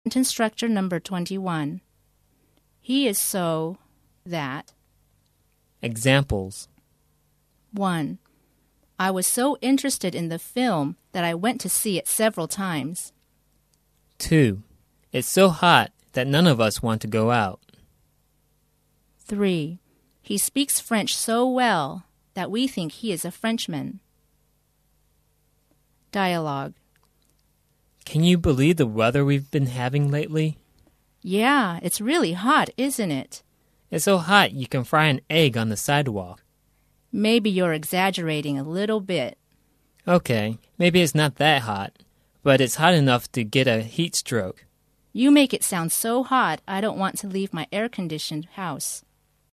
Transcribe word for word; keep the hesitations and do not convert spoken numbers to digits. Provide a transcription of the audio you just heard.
Sentence structure number twenty-one. He is so that. Examples. one. I was so interested in the film that I went to see it several times. two. It's so hot that none of us want to go out. three. He speaks French so well that we think he is a Frenchman. Dialogue. Can you believe the weather we've been having lately? Yeah, it's really hot, isn't it? It's so hot you can fry an egg on the sidewalk. Maybe you're exaggerating a little bit. Okay, maybe it's not that hot, but it's hot enough to get a heat stroke. You make it sound so hot I don't want to leave my air-conditioned house.